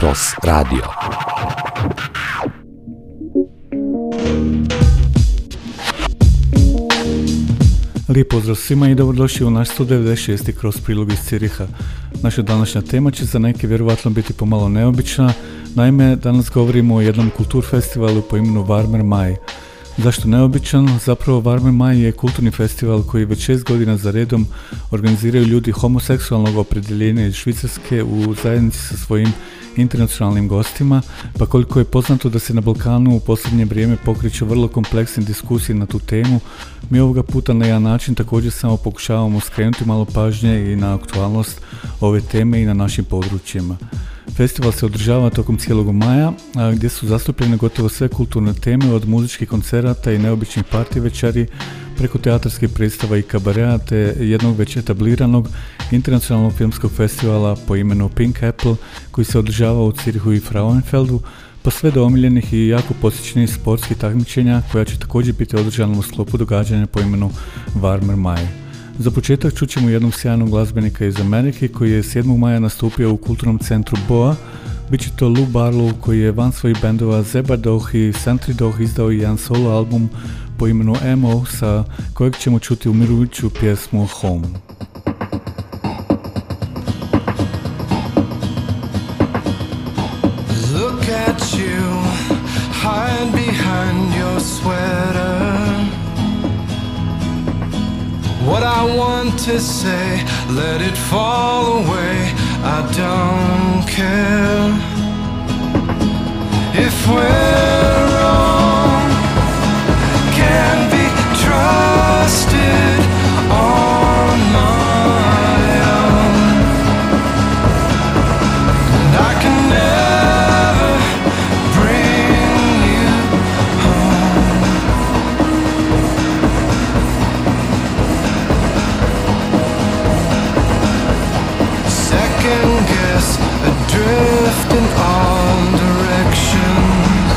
Cross Radio. Lijep pozdrav svima i dobrodošli u naš 196. Cross prilog iz Ciriha. Naša današnja tema će za neke vjerovatno biti pomalo neobična. Naime, danas govorimo o jednom kulturfestivalu po imenu Warmer Mai. Zašto neobičan? Zapravo Warmer Mai je kulturni festival koji već 6 godina za redom organiziraju ljudi homoseksualnog opredjeljenja iz Švicarske u zajednici sa svojim internacionalnim gostima, pa koliko je poznato da se na Balkanu u posljednje vrijeme pokreću vrlo kompleksne diskusije na tu temu, mi ovoga puta na jedan način također samo pokušavamo skrenuti malo pažnje i na aktualnost ove teme i na našim područjima. Festival se održava tokom cijelog maja, gdje su zastupljene gotovo sve kulturne teme, od muzičkih koncerata i neobičnih party večeri, preko teatarskih predstava i kabareja, te jednog već etabliranog internacionalnog filmskog festivala po imenu Pink Apple, koji se održava u Cirihu i Frauenfeldu, pa sve do omiljenih i jako posjećenih sportskih takmičenja, koja će također biti održana u sklopu događanja po imenu Warmer Mai. Za početak čućemo jednog sjajnog glazbenika iz Amerike koji je 7. maja nastupio u kulturnom centru Boa. Biće to Lou Barlow, koji je van svojih bendova Zeba Dog i Sentry Dog izdao jedan solo album po imenu MO, sa kojeg ćemo čuti umirujuću pjesmu Home. Look at you, hide behind your sweater. What I want to say, let it fall away, I don't care. If we're wrong, can't be trusted on my own, and I can never bring you home. Second guess, adrift in all directions.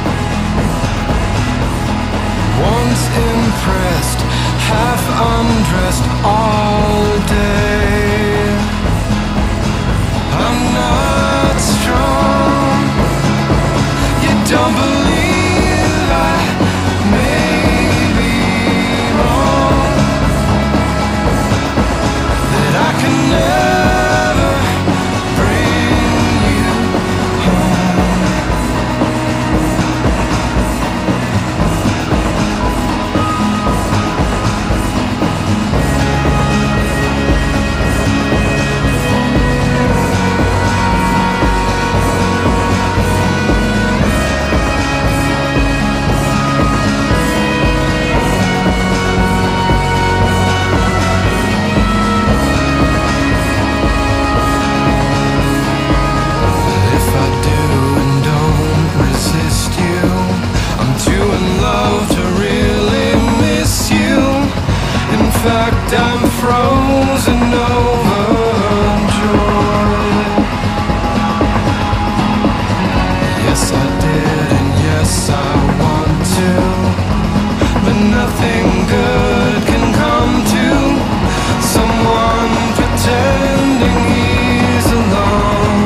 Once impressed, half undressed all day. I'm not strong. You don't believe I may be wrong, that I can never bring you home. If I do and don't resist you, I'm too in love to really miss you. In fact, I'm frozen overjoyed. Yes, I did, and yes, I want to, but nothing good can come to someone pretending he's alone.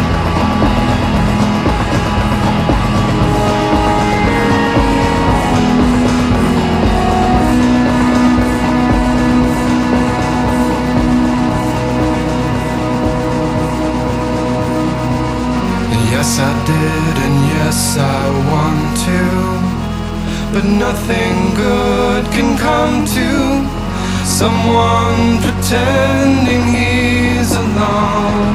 Yes, I did, and yes, I want to, but nothing good can come to someone pretending he's alone.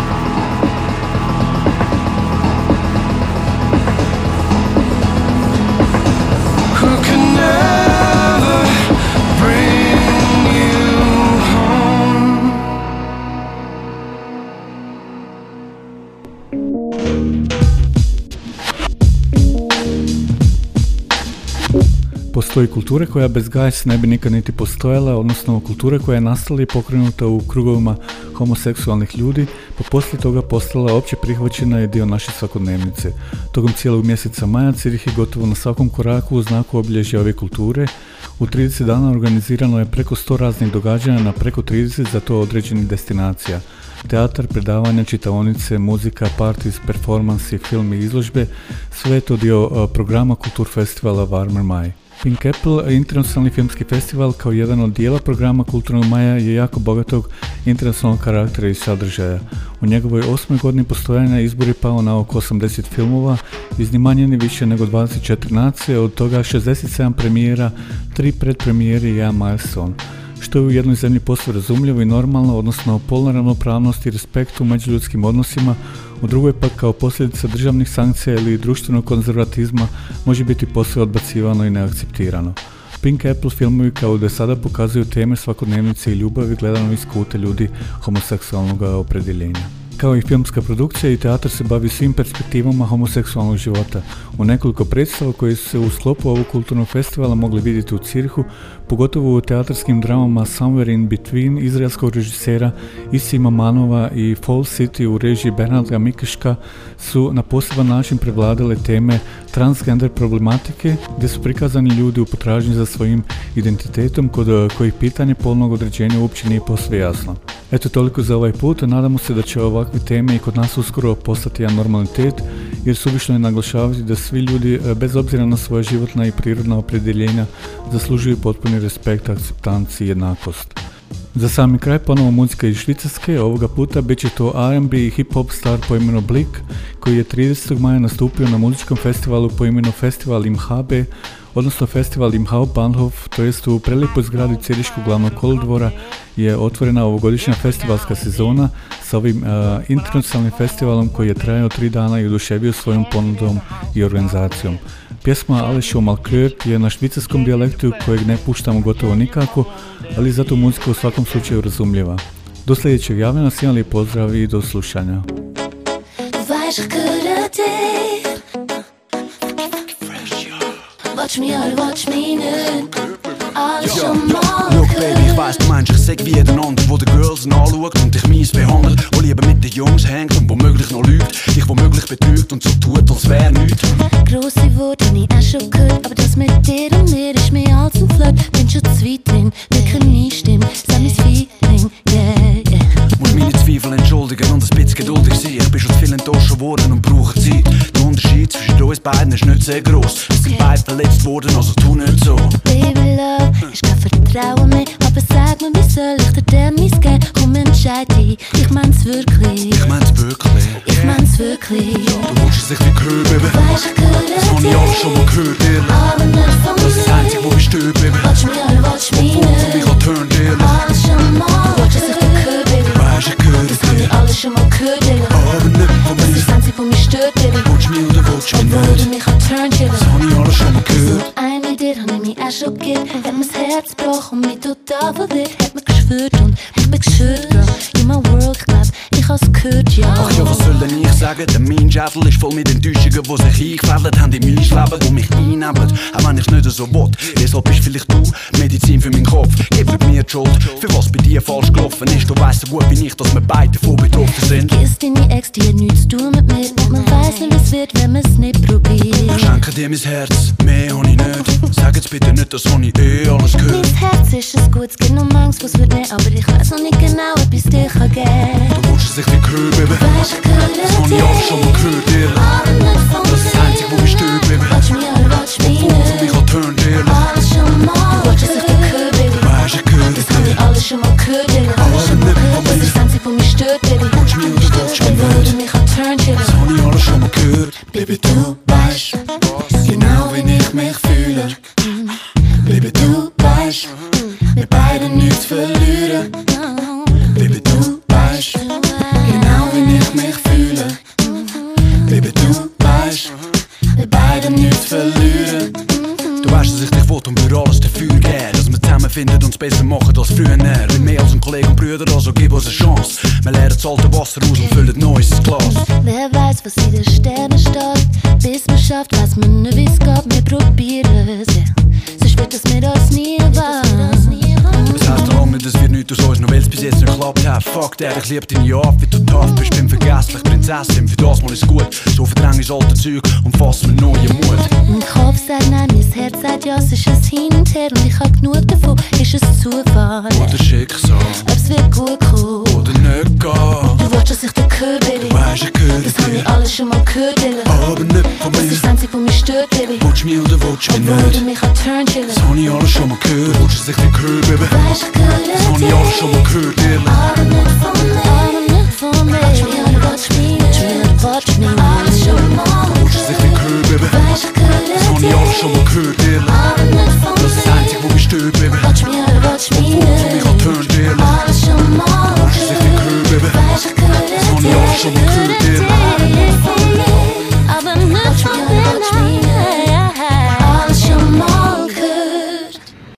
Who can never bring you home. Postoji kultura koja bez GAES ne bi nikad niti postojala, odnosno kultura koja je nastala i pokrenuta u krugovima homoseksualnih ljudi, pa poslije toga postala opće prihvaćena i dio naše svakodnevnice. Tokom cijelog mjeseca maja Cirih je gotovo na svakom koraku u znaku obilježja ove kulture. U 30 dana organizirano je preko 100 raznih događanja na preko 30 za to određenih destinacija. teatar, predavanja, čitaonice, muzika, parties, performansi, film i izložbe, sve je to dio programa Kultur festivala Warmer Maj. Pink Apple, internacionalni filmski festival, kao jedan od dijela programa Kulturnog maja je jako bogatog internacionalnog karaktera i sadržaja. U njegovoj 8. godini postojanja izbor je pao na oko 80 filmova, iznimanje više nego 24 nacije, od toga 67 premijera, 3 predpremijere i 1 milestone. Što je u jednoj zemlji posve razumljivo i normalno, odnosno polna ravnopravnost i respekt u međuljudskim odnosima, u drugoj pak kao posljedica državnih sankcija ili društvenog konzervatizma može biti posve odbacivano i neakceptirano. Pink Apple filmovi kao do sada pokazuju teme svakodnevnice i ljubavi gledano iz kuta ljudi homoseksualnog opredjeljenja. Kao i filmska produkcija, i teatar se bavi svim perspektivama homoseksualnog života. U nekoliko predstava koje su se u sklopu ovog kulturnog festivala mogli vidjeti u Zirichu, pogotovo u teatarskim dramama Somewhere in Between izraelskog režisera Isima Manova i Fall City u režiji Bernarda Mikeška, su na poseban način prevladale teme transgender problematike, gdje su prikazani ljudi u potražnji za svojim identitetom kod kojih pitanje polnog određenja uopće nije posve jasno. Eto, toliko za ovaj put, nadamo se da će ovakve teme i kod nas uskoro postati jedan normalitet, jer suvišno je naglašavati da svi ljudi, bez obzira na svoje životna i prirodna opredjeljenja, zaslužuju potpuni respekt, akceptanciju i jednakost. Za sami kraj ponovo muzika iz Švicarske, ovoga puta bit će to R&B i hip-hop star po imenu Blik, koji je 30. maja nastupio na muzičkom festivalu po imenu Festival im HB, odnosno Festival im Hauptbahnhof, to jest u prelijepoj zgradi Ciriškog glavnog kolodvora je otvorena ovogodišnja festivalska sezona sa ovim internacionalnim festivalom koji je trajao 3 dana i oduševio svojom ponudom i organizacijom. Pjesma Alles mal gehört je na švicarskom dijalektu kojeg ne puštamo gotovo nikako, ali zato muzika u svakom slučaju razumljiva. Do sljedećeg javljena, svima lijep pozdrav i do slušanja. Watch me all, watch me nicht. Alles schon mal. Look baby, ich weiss, du meinst, ich sag wie jeder andere, wo die Girls anschaut und dich mies behandelt, wo lieber mit den Jungs hängt und womöglich noch lügt, dich womöglich betrügt und so tut, als wär nichts. Grosse Worte, hab ich auch schon gehört, aber das mit dir und mir ist mehr als ein Flirt. Bin schon zu weit drin, wirklich nie stimmt, sag mein Feeling, yeah, yeah. Muss meine Zweifel entschuldigen und ein bisschen geduldig sein. Ich bin schon zu viel enttäuscht geworden und brauche Zeit. Der Unterschied zwischen uns beiden ist nicht sehr gross. Wir sind beide verletzt worden, also tu nicht so. Baby love, ich kann vertrauen mir, aber sag mir, wie soll ich dir denn mies geben? Komm, entscheid dich, ich mein's wirklich. Ich mein's wirklich. Ich mein's wirklich. Du wünschst dich wie gehört, Baby. Weißt, ich gehöre das hab ich alles schon mal gehört, ehrlich. Aber nicht von das ist das Einzige, wo ich störe, Baby. Watch me all, watch me nicht. Obwohl für mich auch turnt, ehrlich. Alles schon mal. Du wünschst dich wie gehört, Baby. Weißt, ich gehöre das hab ich alles schon mal gehört, ehrlich. Aber nicht von mir. Das ist das Einzige, wo mich stört, Baby. Watch me oder watch me nicht. Obwohl du mich auch turnt, ehrlich. Das hab ich alles schon mal gehört. Eine Idee hab ich mich auch schon gegeben. Hat mir's Herz gebrochen und mich total verwirrt. Hat mir geschwört und ich bin geschwört, Girl. In my world, ich glaub, ich hab's gehört, ja. Ach ja, was soll denn ich sagen? Der mein Schädel ist voll mit Enttäuschungen, die sich eingefädelt haben in mein Leben, die mich einnehmen, auch wenn ich's nicht so will. Deshalb bist vielleicht du Medizin für meinen Kopf. Gib mir die Schuld, für was bei dir falsch gelaufen ist. Du weißt so gut wie ich, dass wir beide davon betroffen sind. Vergiss deine Ex, die hat nichts zu tun mit mir. Und man weiss nicht, wie's wird, wenn man's nicht probiert. Ich schenke dir mein Herz, mehr hab ich nicht. Sag jetzt bitte nicht, das hab ich alles gehört. Mein Herz ist es gut, es gibt noch manches, was wird nicht. Aber ich weiss noch nicht genau, ob ich's dir kann geben. Du wünschst dich wie gehört, Baby. Weißt, ich gehöre dir. Das hab ich alles schon mal gehört, ehrlich. Aber nicht von das ist das Einzige, wo ich störe, Baby. Watch me all, watch me obwohl für mich auch turnt, ehrlich. Alles schon mal. Du wünschst dich wie gehört, Baby. Weißt, ich gehöre das hab ich alles schon mal gehört, ehrlich. Aber nicht von mir. Das ist das Einzige, wo mich stört, Baby. Watch me oder watch me obwohl nicht. du mich auch turnt, ehrlich. Das hab ich alles schon mal gehört. Baby, du weißt genau, wie ich mich fühle. Baby, du weißt, wir beide nichts verlieren. Baby, du weißt genau, wie ich mich fühle. Baby, du weißt, wir beide nichts verlieren. Du weißt, dass ich dich will und wir alles dafür geben, dass wir zusammenfinden und es besser machen als früher. Wir mehr als ein Kollege und Brüder, also gib uns eine Chance. Wir leeren das alte Wasser aus und füllen neues Glas. Wer weiß, was in den Sternen steht, bis man schafft, weiß man nicht, wie's geht. Wir probieren es, ja. Sonst wird es mit uns nie wahr. Das heisst noch lange nicht, dass wir nichts aus uns, noch weil es bis jetzt nicht klappt. geglaubt habe, fuck der, ich lieb deine Art, wie du tough bist, bin vergesslich, Prinzessin, für das mal ist gut. So verdräng ich alte Zeug und fass mir neue Mut. Mein Kopf sagt nein, mein Herz sagt ja, es ist ein Hin und Her und ich hab genug davon, ist es Zufall. Oder Schicksal, Ob's wird gut kommen, oder nicht gehen. du willst, dass ich dir gehör, Baby. Du weisst, ich gehöre Das hab ich dir, alles schon mal gehört, Dylan. aber nicht von Das ist mir. das Einzige, was mich stört, Baby. Willst du mich oder willst du mich Obwohl nicht? du mich an Turn chillen. Das hab ich alles schon mal gehört, willst du es nicht hören, Baby? Weisst, ich gehöre Das hab ich alles schon mal gehört, ehrlich. aber nicht von mir. Aber nicht von mir. Watch me, watch me, alles schon mal Willst du es nicht hören, Baby? Weisst, ich gehöre Das hab ich alles schon mal gehört, ehrlich. aber nicht von Das ist das Einzige, was mich stört, Baby. Watch me, watch me, Obwohl du mich an Turn, ehrlich. alles schon mal Willst du es nicht hören, Baby? Weisst, ich gehöre Das hab ich alles schon mal gehört,